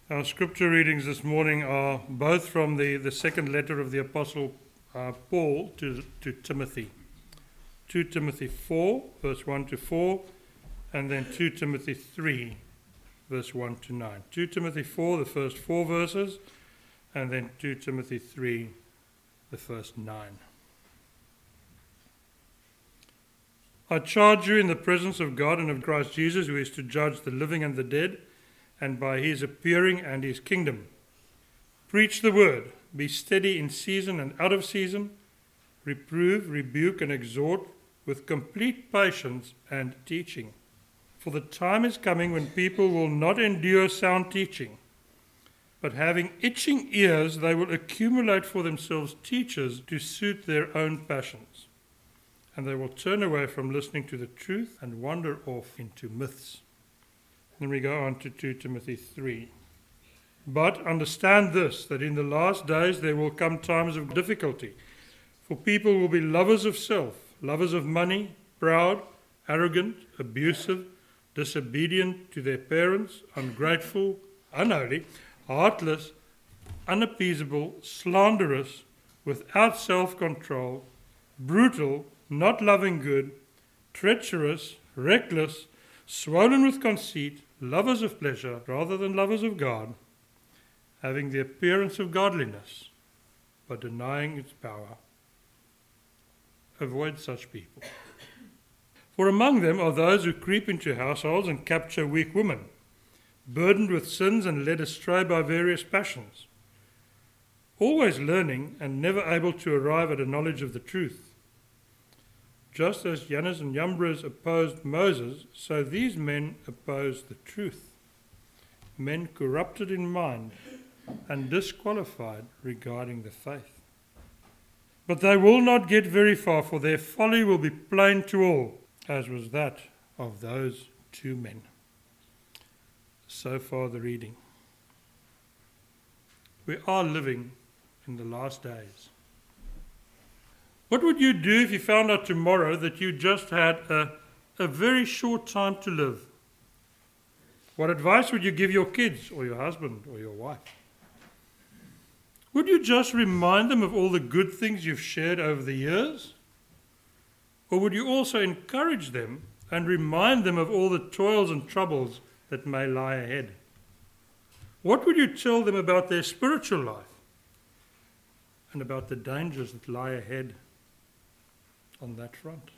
Our scripture readings this morning are both from the second letter of the Apostle Paul to Timothy. 2 Timothy 4, verse 1 to 4, and then 2 Timothy 3, verse 1 to 9. 2 Timothy 4, the first 4 verses, and then 2 Timothy 3, the first 9. I charge you in the presence of God and of Christ Jesus, who is to judge the living and the dead, and by his appearing and his kingdom. Preach the word, be steady in season and out of season, reprove, rebuke, and exhort with complete patience and teaching. For the time is coming when people will not endure sound teaching, but having itching ears, they will accumulate for themselves teachers to suit their own passions. And they will turn away from listening to the truth and wander off into myths. Then we go on to 2 Timothy 3. But understand this, that in the last days there will come times of difficulty. For people will be lovers of self, lovers of money, proud, arrogant, abusive, disobedient to their parents, ungrateful, unholy, heartless, unappeasable, slanderous, without self-control, brutal, not loving good, treacherous, reckless, swollen with conceit, lovers of pleasure rather than lovers of God, having the appearance of godliness, but denying its power. Avoid such people. For among them are those who creep into households and capture weak women, burdened with sins and led astray by various passions, always learning and never able to arrive at a knowledge of the truth. Just as Jannes and Jambres opposed Moses, so these men oppose the truth. Men corrupted in mind and disqualified regarding the faith. But they will not get very far, for their folly will be plain to all, as was that of those two men. So far the reading. We are living in the last days. What would you do if you found out tomorrow that you just had a very short time to live? What advice would you give your kids or your husband or your wife? Would you just remind them of all the good things you've shared over the years? Or would you also encourage them and remind them of all the toils and troubles that may lie ahead? What would you tell them about their spiritual life and about the dangers that lie ahead on that front?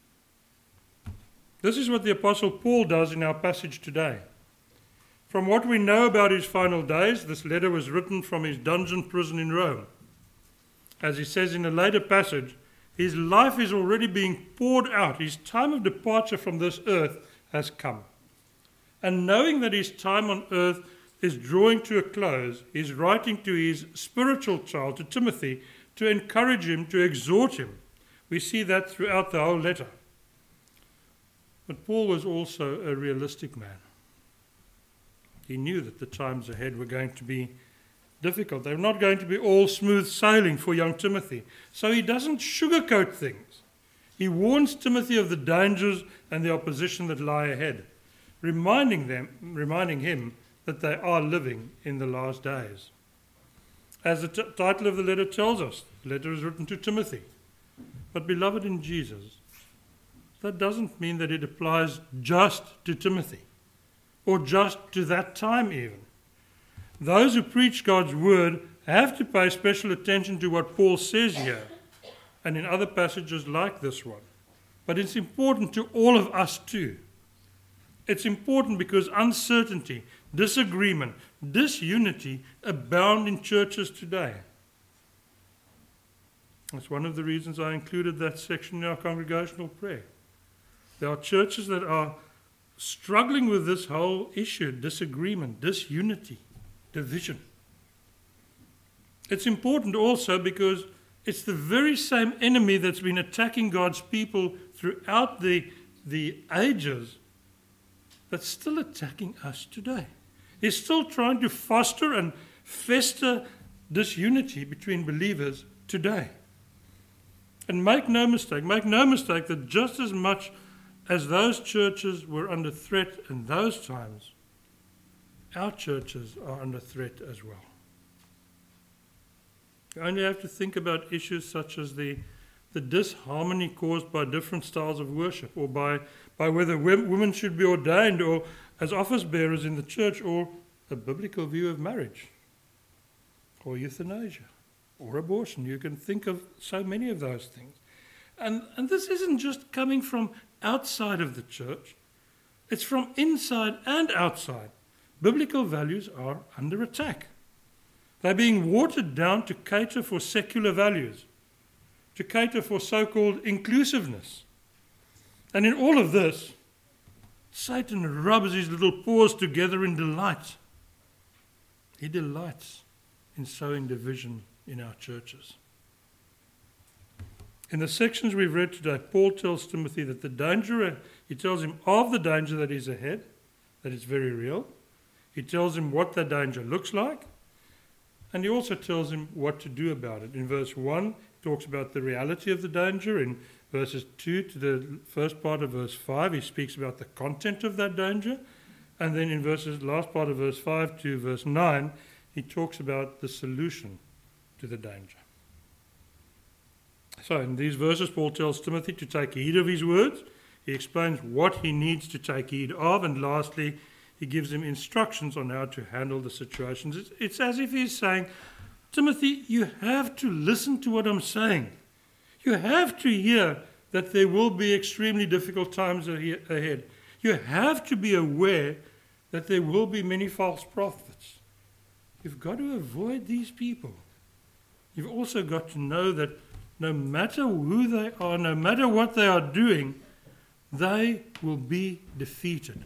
This is what the Apostle Paul does in our passage today. From what we know about his final days, this letter was written from his dungeon prison in Rome. As he says in a later passage, his life is already being poured out. His time of departure from this earth has come. And knowing that his time on earth is drawing to a close, he's writing to his spiritual child, to Timothy, to encourage him, to exhort him. We see that throughout the whole letter. But Paul was also a realistic man. He knew that the times ahead were going to be difficult. They were not going to be all smooth sailing for young Timothy. So he doesn't sugarcoat things. He warns Timothy of the dangers and the opposition that lie ahead, reminding him that they are living in the last days. As the title of the letter tells us, the letter is written to Timothy. But beloved in Jesus, that doesn't mean that it applies just to Timothy, or just to that time even. Those who preach God's word have to pay special attention to what Paul says here, and in other passages like this one. But it's important to all of us too. It's important because uncertainty, disagreement, disunity abound in churches today. That's one of the reasons I included that section in our congregational prayer. There are churches that are struggling with this whole issue, disagreement, disunity, division. It's important also because it's the very same enemy that's been attacking God's people throughout the ages that's still attacking us today. He's still trying to foster and fester disunity between believers today. And make no mistake that just as much as those churches were under threat in those times, our churches are under threat as well. You only have to think about issues such as the disharmony caused by different styles of worship, or by whether women should be ordained or as office bearers in the church, or a biblical view of marriage, or euthanasia, or abortion. You can think of so many of those things. And this isn't just coming from outside of the church. It's from inside and outside. Biblical values are under attack. They're being watered down to cater for secular values, to cater for so-called inclusiveness. And in all of this, Satan rubs his little paws together in delight. He delights in sowing division in our churches. In the sections we've read today, Paul tells Timothy that he tells him of the danger that is ahead, that is very real. He tells him what that danger looks like, and he also tells him what to do about it. In verse 1, he talks about the reality of the danger. In verses 2 to the first part of verse 5, he speaks about the content of that danger. And then in last part of verse 5 to verse 9, he talks about the solution to the danger. So in these verses, Paul tells Timothy to take heed of his words. He explains what he needs to take heed of. And lastly, he gives him instructions on how to handle the situations. It's as if he's saying, Timothy, you have to listen to what I'm saying. You have to hear that there will be extremely difficult times ahead. You have to be aware that there will be many false prophets. You've got to avoid these people. You've also got to know that no matter who they are, no matter what they are doing, they will be defeated.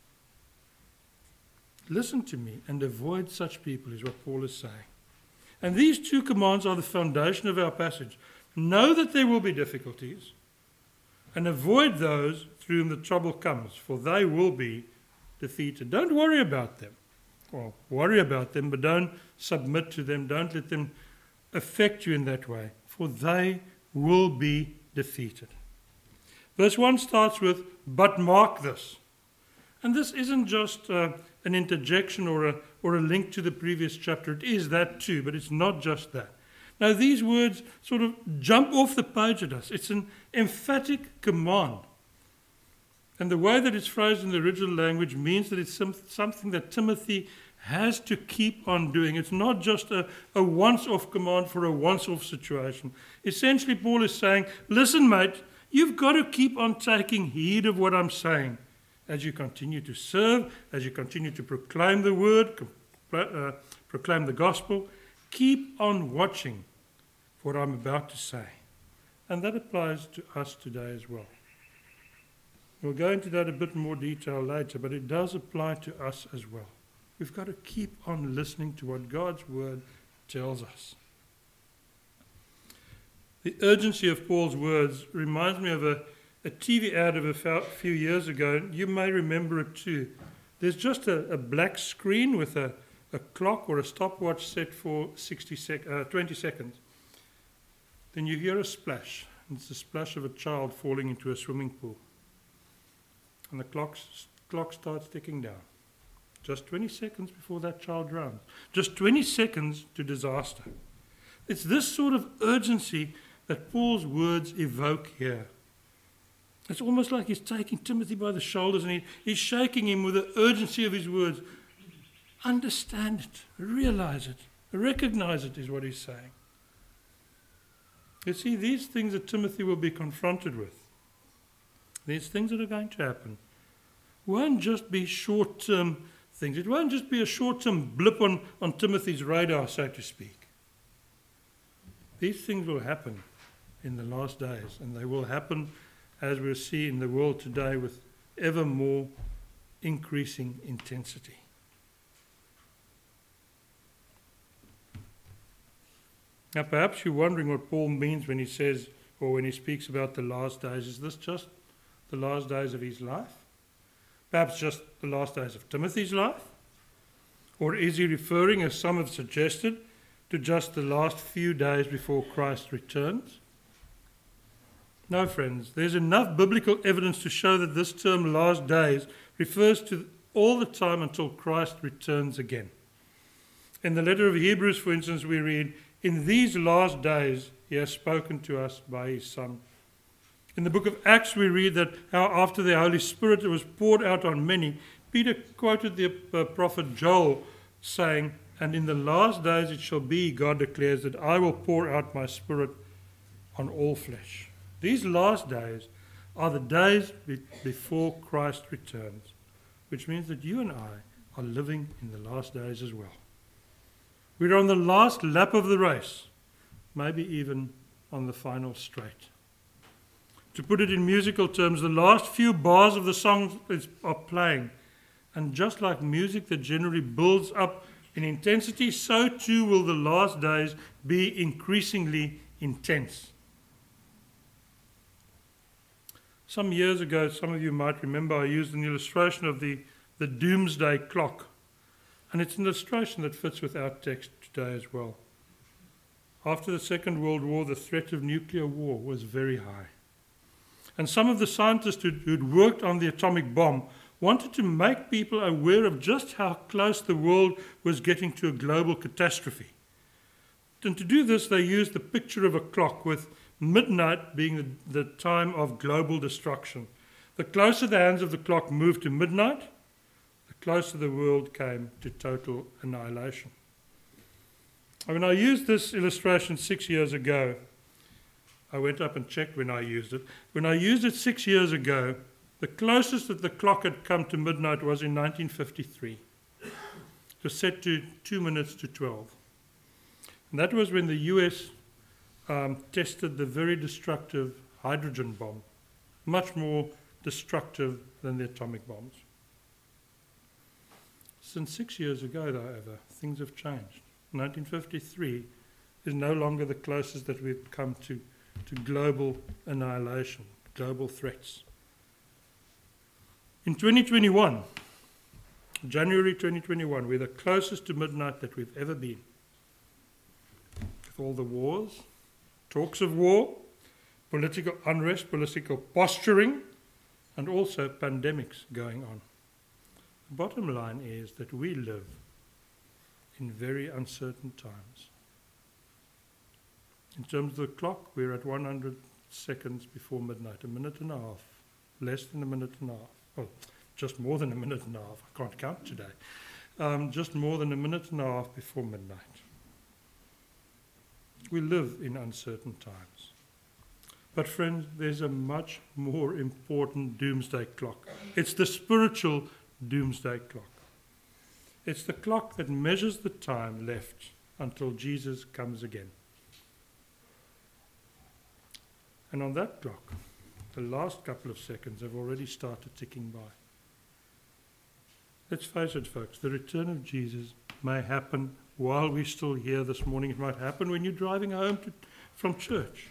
Listen to me and avoid such people, is what Paul is saying. And these two commands are the foundation of our passage. Know that there will be difficulties, and avoid those through whom the trouble comes, for they will be defeated. Don't worry about them. Well, worry about them, but don't submit to them. Don't let them affect you in that way, for they will be defeated. Verse 1 starts with, but mark this. And this isn't just an interjection or a link to the previous chapter. It is that too, but it's not just that. Now, these words sort of jump off the page at us. It's an emphatic command. And the way that it's phrased in the original language means that it's something that Timothy has to keep on doing. It's not just a once-off command for a once-off situation. Essentially, Paul is saying, listen, mate, you've got to keep on taking heed of what I'm saying as you continue to serve, as you continue to proclaim the word, proclaim the gospel. Keep on watching for what I'm about to say. And that applies to us today as well. We'll go into that a bit more detail later, but it does apply to us as well. We've got to keep on listening to what God's word tells us. The urgency of Paul's words reminds me of a TV ad of a few years ago. You may remember it too. There's just a black screen with a clock or a stopwatch set for 20 seconds. Then you hear a splash. It's the splash of a child falling into a swimming pool. And the clock starts ticking down. Just 20 seconds before that child drowns. Just 20 seconds to disaster. It's this sort of urgency that Paul's words evoke here. It's almost like he's taking Timothy by the shoulders and he's shaking him with the urgency of his words. Understand it, realize it, recognize it is what he's saying. You see, these things that Timothy will be confronted with, these things that are going to happen, won't just be short-term things. It won't just be a short-term blip on Timothy's radar, so to speak. These things will happen in the last days, and they will happen, as we'll see in the world today, with ever more increasing intensity. Now, perhaps you're wondering what Paul means when he says, or when he speaks about the last days. Is this just the last days of his life? Perhaps just the last days of Timothy's life? Or is he referring, as some have suggested, to just the last few days before Christ returns? No, friends, there's enough biblical evidence to show that this term last days refers to all the time until Christ returns again. In the letter of Hebrews, for instance, we read, "In these last days he has spoken to us by his Son." In the book of Acts, we read that how after the Holy Spirit was poured out on many, Peter quoted the prophet Joel saying, "And in the last days it shall be, God declares, that I will pour out my Spirit on all flesh." These last days are the days before Christ returns, which means that you and I are living in the last days as well. We're on the last lap of the race, maybe even on the final straight. To put it in musical terms, the last few bars of the song are playing, and just like music that generally builds up in intensity, so too will the last days be increasingly intense. Some years ago, some of you might remember, I used an illustration of the doomsday clock. And it's an illustration that fits with our text today as well. After the Second World War, the threat of nuclear war was very high. And some of the scientists who'd worked on the atomic bomb wanted to make people aware of just how close the world was getting to a global catastrophe. And to do this, they used the picture of a clock, with midnight being the time of global destruction. The closer the hands of the clock moved to midnight, the closer the world came to total annihilation. When I used this illustration 6 years ago, I went up and checked when I used it. When I used it 6 years ago, the closest that the clock had come to midnight was in 1953. It was set to 2 minutes to 12. And that was when the US tested the very destructive hydrogen bomb, much more destructive than the atomic bombs. Since 6 years ago, however, things have changed. 1953 is no longer the closest that we've come to global annihilation, global threats. In 2021, January 2021, we're the closest to midnight that we've ever been. With all the wars, talks of war, political unrest, political posturing, and also pandemics going on. The bottom line is that we live in very uncertain times. In terms of the clock, we're at 100 seconds before midnight, a minute and a half, less than a minute and a half. Well, just more than a minute and a half. I can't count today. Just more than a minute and a half before midnight. We live in uncertain times. But friends, there's a much more important doomsday clock. It's the spiritual doomsday clock. It's the clock that measures the time left until Jesus comes again. And on that clock, the last couple of seconds have already started ticking by. Let's face it, folks, the return of Jesus may happen while we're still here this morning. It might happen when you're driving home from church.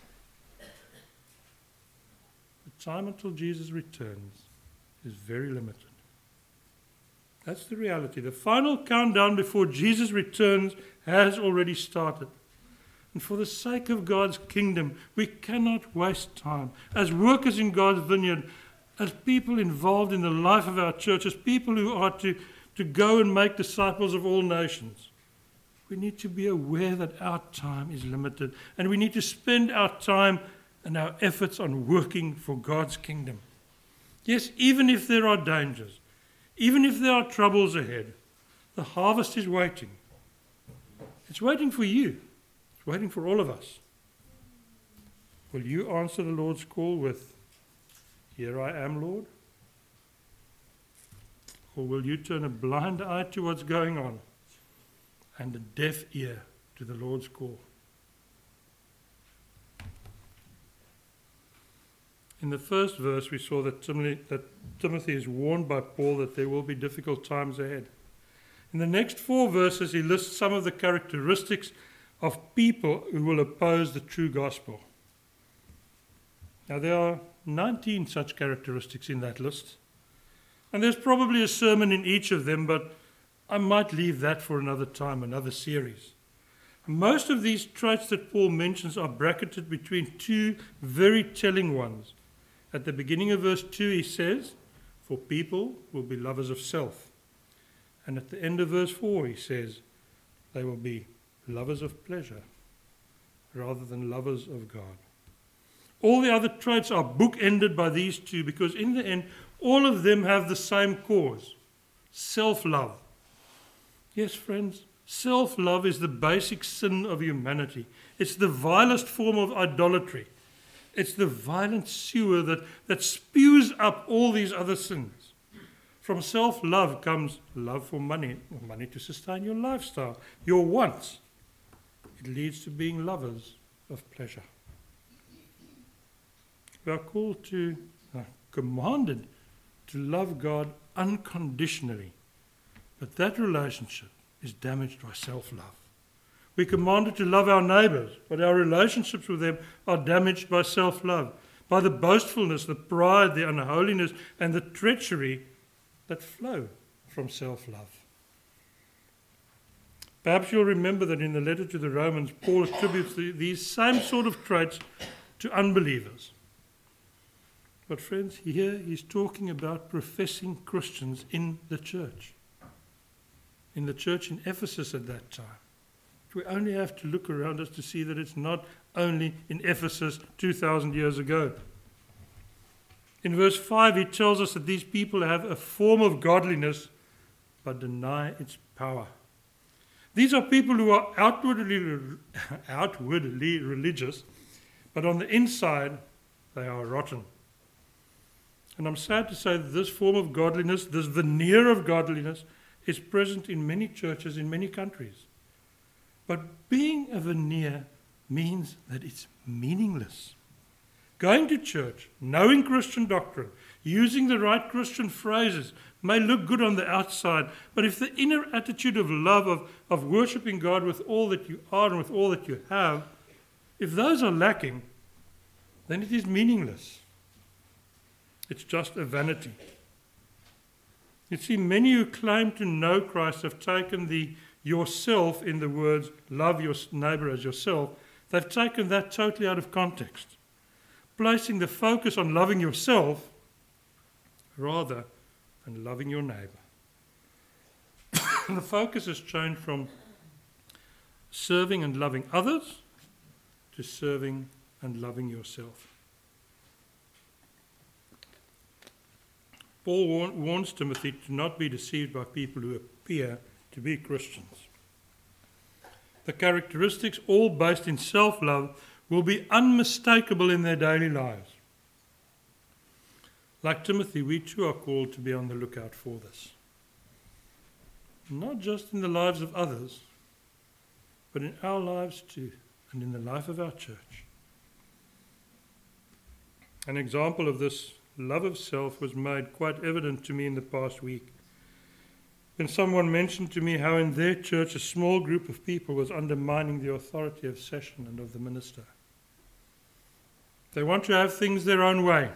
The time until Jesus returns is very limited. That's the reality. The final countdown before Jesus returns has already started. And for the sake of God's kingdom, we cannot waste time. As workers in God's vineyard, as people involved in the life of our church, as people who are to go and make disciples of all nations, we need to be aware that our time is limited, and we need to spend our time and our efforts on working for God's kingdom. Yes, even if there are dangers, even if there are troubles ahead, the harvest is waiting. It's waiting for you. It's waiting for all of us. Will you answer the Lord's call with, "Here I am, Lord"? Or will you turn a blind eye to what's going on and a deaf ear to the Lord's call? In the first verse, we saw that Timothy is warned by Paul that there will be difficult times ahead. In the next 4 verses, he lists some of the characteristics of people who will oppose the true gospel. Now, there are 19 such characteristics in that list, and there's probably a sermon in each of them, but I might leave that for another time, another series. Most of these traits that Paul mentions are bracketed between 2 very telling ones. At the beginning of verse 2, he says, "For people will be lovers of self." And at the end of verse 4 he says, they will be lovers of pleasure rather than lovers of God. All the other traits are bookended by these two because in the end, all of them have the same cause, self-love. Yes, friends, self-love is the basic sin of humanity. It's the vilest form of idolatry. It's the violent sewer that spews up all these other sins. From self-love comes love for money, money to sustain your lifestyle, your wants. It leads to being lovers of pleasure. We are called to, commanded to love God unconditionally. But that relationship is damaged by self-love. We're commanded to love our neighbours, but our relationships with them are damaged by self-love, by the boastfulness, the pride, the unholiness, and the treachery that flow from self-love. Perhaps you'll remember that in the letter to the Romans, Paul attributes these same sort of traits to unbelievers. But friends, here he's talking about professing Christians in the church in Ephesus at that time. We only have to look around us to see that it's not only in Ephesus 2,000 years ago. In verse 5, he tells us that these people have a form of godliness but deny its power. These are people who are outwardly religious, but on the inside, they are rotten. And I'm sad to say that this form of godliness, this veneer of godliness, is present in many churches in many countries. But being a veneer means that it's meaningless. Going to church, knowing Christian doctrine, using the right Christian phrases may look good on the outside, but if the inner attitude of love, of worshipping God with all that you are and with all that you have, if those are lacking, then it is meaningless. It's just a vanity. You see, many who claim to know Christ have taken the yourself in the words, love your neighbour as yourself, they've taken that totally out of context, placing the focus on loving yourself rather than loving your neighbour. The focus has changed from serving and loving others to serving and loving yourself. Paul warns Timothy to not be deceived by people who appear to be Christians. The characteristics, all based in self-love, will be unmistakable in their daily lives. Like Timothy, we too are called to be on the lookout for this. Not just in the lives of others, but in our lives too, and in the life of our church. An example of this love of self was made quite evident to me in the past week, when someone mentioned to me how in their church a small group of people was undermining the authority of session and of the minister. They want to have things their own way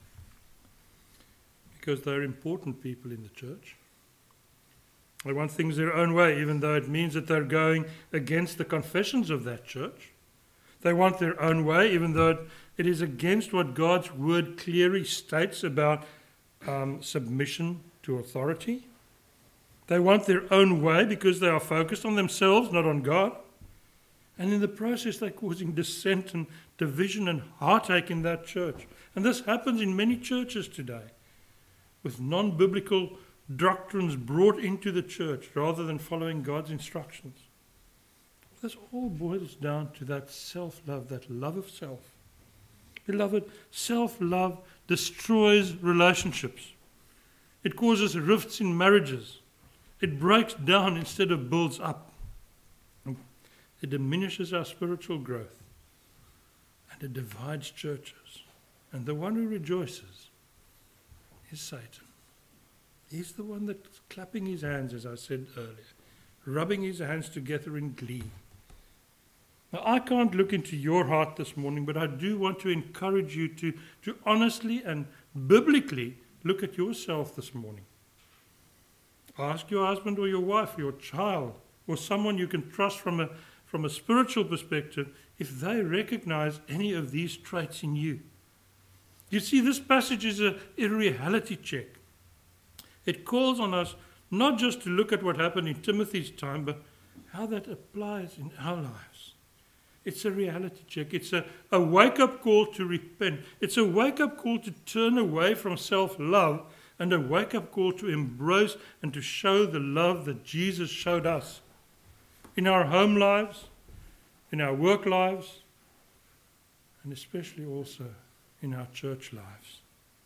because they're important people in the church. They want things their own way, even though it means that they're going against the confessions of that church. They want their own way, even though it is against what God's word clearly states about submission to authority. They want their own way because they are focused on themselves, not on God. And in the process, they're causing dissent and division and heartache in that church. And this happens in many churches today, with non-biblical doctrines brought into the church rather than following God's instructions. This all boils down to that self-love, that love of self. Beloved, self-love destroys relationships. It causes rifts in marriages. It breaks down instead of builds up. It diminishes our spiritual growth. And it divides churches. And the one who rejoices is Satan. He's the one that's clapping his hands, as I said earlier, rubbing his hands together in glee. Now, I can't look into your heart this morning, but I do want to encourage you to honestly and biblically look at yourself this morning. Ask your husband or your wife, your child, or someone you can trust from a spiritual perspective if they recognize any of these traits in you. You see, this passage is a reality check. It calls on us not just to look at what happened in Timothy's time, but how that applies in our lives. It's a reality check. It's a wake-up call to repent. It's a wake-up call to turn away from self-love, and a wake-up call to embrace and to show the love that Jesus showed us in our home lives, in our work lives, and especially also in our church lives.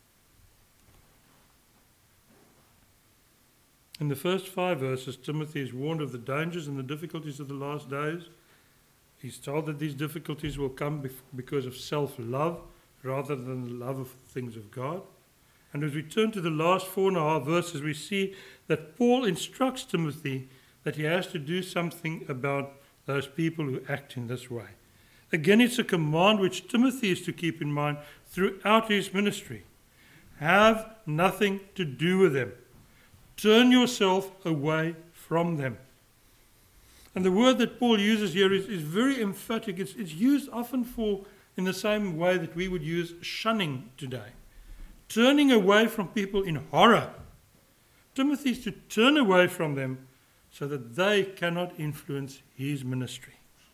In the first 5 verses, Timothy is warned of the dangers and the difficulties of the last days. He's told that these difficulties will come because of self-love rather than the love of things of God. And as we turn to the last 4.5 verses, we see that Paul instructs Timothy that he has to do something about those people who act in this way. Again, it's a command which Timothy is to keep in mind throughout his ministry. Have nothing to do with them. Turn yourself away from them. And the word that Paul uses here is very emphatic. It's used often in the same way that we would use shunning today. Turning away from people in horror. Timothy is to turn away from them so that they cannot influence his ministry.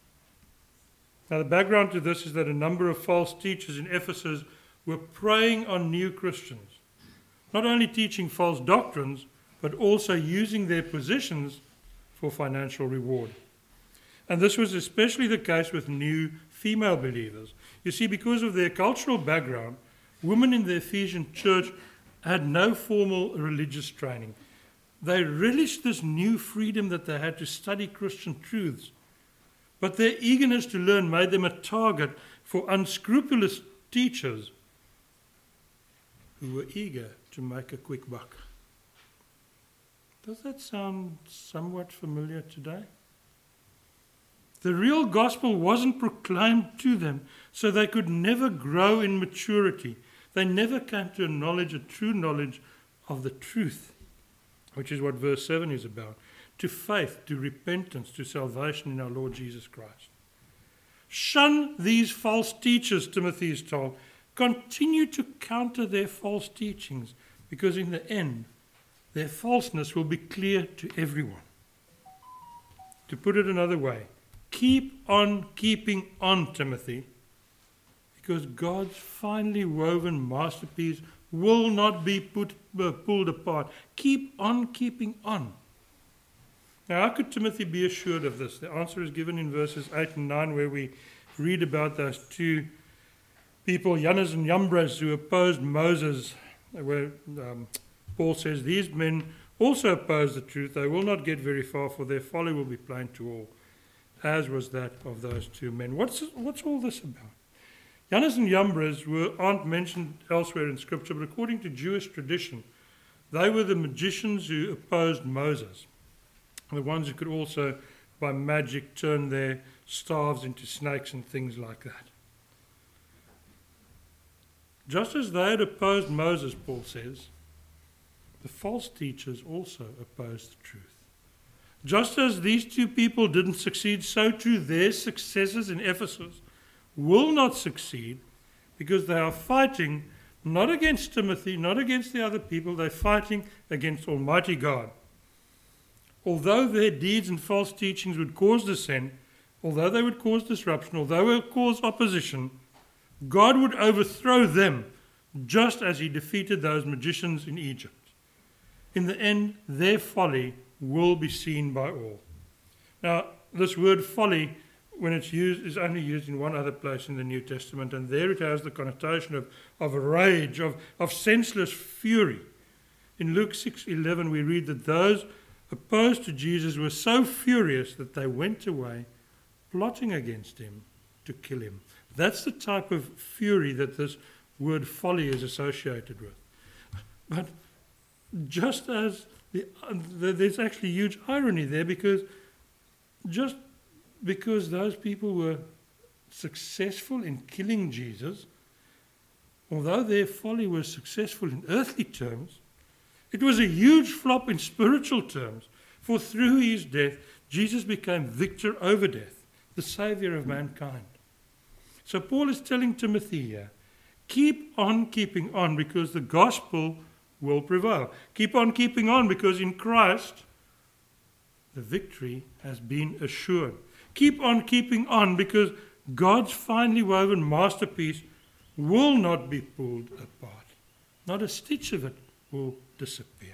Now, the background to this is that a number of false teachers in Ephesus were preying on new Christians, not only teaching false doctrines, but also using their positions for financial reward. And this was especially the case with new female believers. You see, because of their cultural background, women in the Ephesian church had no formal religious training. They relished this new freedom that they had to study Christian truths. But their eagerness to learn made them a target for unscrupulous teachers who were eager to make a quick buck. Does that sound somewhat familiar today? The real gospel wasn't proclaimed to them, so they could never grow in maturity. They never came to a true knowledge of the truth, which is what verse 7 is about. To faith, to repentance, to salvation in our Lord Jesus Christ. Shun these false teachers, Timothy is told. Continue to counter their false teachings, because in the end, their falseness will be clear to everyone. To put it another way, keep on keeping on, Timothy, because God's finely woven masterpiece will not be pulled apart. Keep on keeping on. Now, how could Timothy be assured of this? The answer is given in verses 8 and 9, where we read about those two people, Jannes and Jambres, who opposed Moses, where Paul says, these men also oppose the truth. They will not get very far, for their folly will be plain to all, as was that of those two men. What's all this about? Jannes and Jambres aren't mentioned elsewhere in Scripture, but according to Jewish tradition, they were the magicians who opposed Moses, the ones who could also, by magic, turn their staves into snakes and things like that. Just as they had opposed Moses, Paul says, the false teachers also opposed the truth. Just as these two people didn't succeed, so too their successors in Ephesus will not succeed, because they are fighting not against Timothy, not against the other people, they're fighting against Almighty God. Although their deeds and false teachings would cause dissent, although they would cause disruption, although they would cause opposition, God would overthrow them just as he defeated those magicians in Egypt. In the end, their folly will be seen by all. Now, this word folly, when it's used, is only used in one other place in the New Testament, and there it has the connotation of rage, of senseless fury. In Luke 6:11, we read that those opposed to Jesus were so furious that they went away plotting against him to kill him. That's the type of fury that this word folly is associated with. But just as there's actually huge irony there, because just because those people were successful in killing Jesus, although their folly was successful in earthly terms, it was a huge flop in spiritual terms, for through his death, Jesus became victor over death, the Saviour of mankind. So Paul is telling Timothy here, keep on keeping on, because the gospel will prevail. Keep on keeping on, because in Christ the victory has been assured. Keep on keeping on, because God's finely woven masterpiece will not be pulled apart. Not a stitch of it will disappear.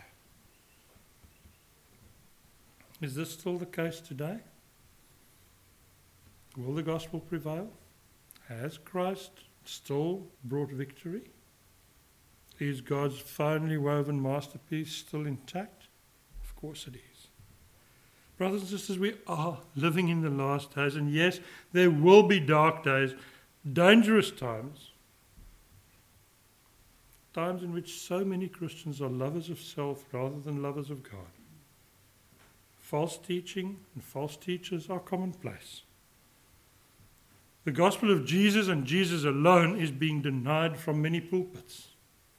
Is this still the case today? Will the gospel prevail? Has Christ still brought victory? Is God's finely woven masterpiece still intact? Of course it is. Brothers and sisters, we are living in the last days, and yes, there will be dark days, dangerous times, times in which so many Christians are lovers of self rather than lovers of God. False teaching and false teachers are commonplace. The gospel of Jesus and Jesus alone is being denied from many pulpits.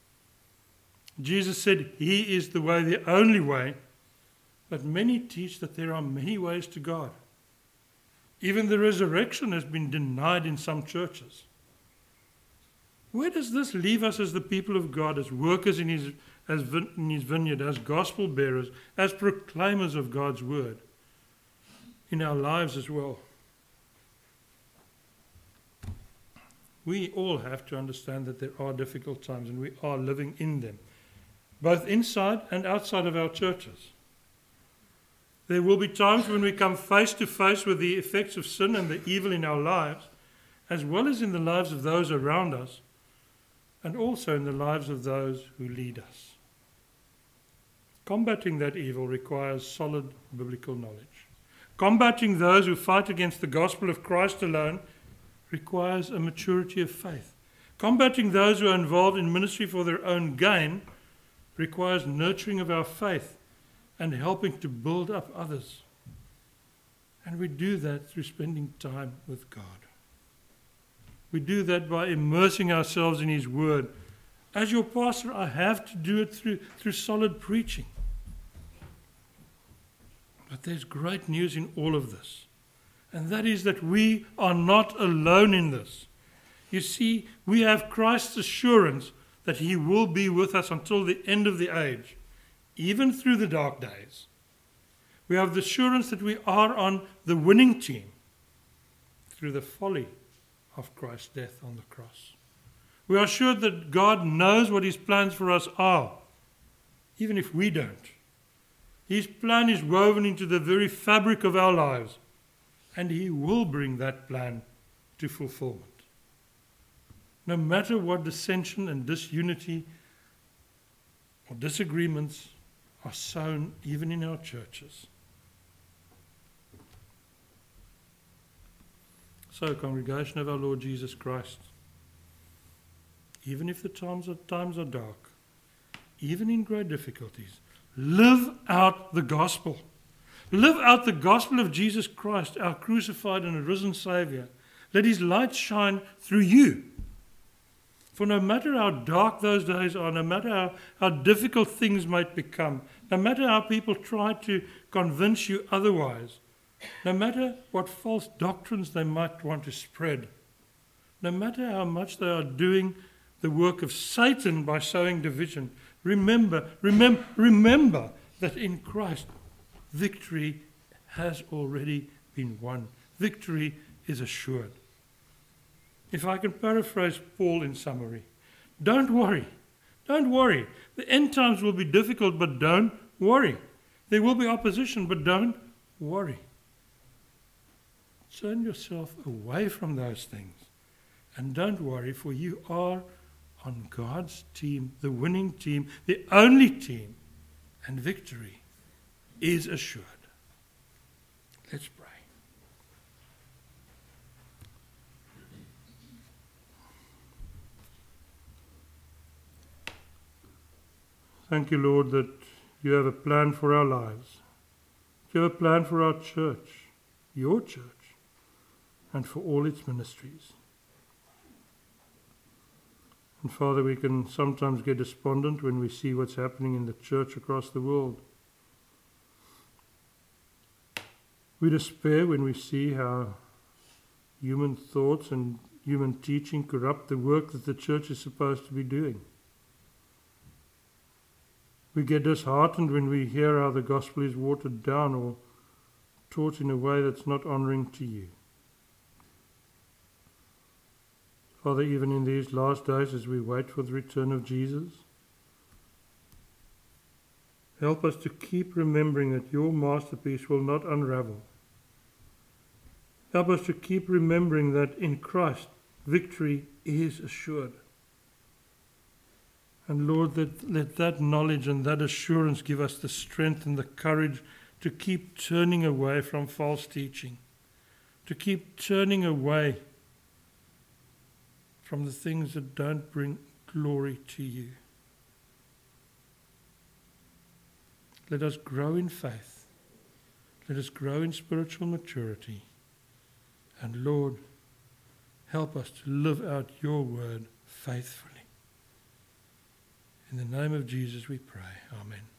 Jesus said he is the way, the only way, but many teach that there are many ways to God. Even the resurrection has been denied in some churches. Where does this leave us as the people of God, as workers in his vineyard, as gospel bearers, as proclaimers of God's word, in our lives as well? We all have to understand that there are difficult times, and we are living in them, both inside and outside of our churches. There will be times when we come face to face with the effects of sin and the evil in our lives, as well as in the lives of those around us, and also in the lives of those who lead us. Combating that evil requires solid biblical knowledge. Combating those who fight against the gospel of Christ alone requires a maturity of faith. Combating those who are involved in ministry for their own gain requires nurturing of our faith and helping to build up others. And we do that through spending time with God. We do that by immersing ourselves in his word. As your pastor, I have to do it through solid preaching. But there's great news in all of this. And that is that we are not alone in this. You see, we have Christ's assurance that he will be with us until the end of the age, even through the dark days. We have the assurance that we are on the winning team through the folly of Christ's death on the cross. We are sure that God knows what his plans for us are, even if we don't. His plan is woven into the very fabric of our lives, and he will bring that plan to fulfillment. No matter what dissension and disunity or disagreements are sown even in our churches. So, congregation of our Lord Jesus Christ, even if the times are dark, even in great difficulties, live out the gospel. Live out the gospel of Jesus Christ, our crucified and risen Savior. Let his light shine through you. For no matter how dark those days are, no matter how difficult things might become, no matter how people try to convince you otherwise, no matter what false doctrines they might want to spread, no matter how much they are doing the work of Satan by sowing division, remember that in Christ, victory has already been won. Victory is assured. If I can paraphrase Paul in summary, don't worry. Don't worry. The end times will be difficult, but don't worry. There will be opposition, but don't worry. Turn yourself away from those things. And don't worry, for you are on God's team, the winning team, the only team, and victory is assured. Let's pray. Thank you, Lord, that you have a plan for our lives. You have a plan for our church, your church, and for all its ministries. And Father, we can sometimes get despondent when we see what's happening in the church across the world. We despair when we see how human thoughts and human teaching corrupt the work that the church is supposed to be doing. We get disheartened when we hear how the gospel is watered down or taught in a way that's not honouring to you. Father, even in these last days as we wait for the return of Jesus, help us to keep remembering that your masterpiece will not unravel. Help us to keep remembering that in Christ victory is assured. And Lord, let that knowledge and that assurance give us the strength and the courage to keep turning away from false teaching, to keep turning away from the things that don't bring glory to you. Let us grow in faith. Let us grow in spiritual maturity. And Lord, help us to live out your word faithfully. In the name of Jesus we pray. Amen.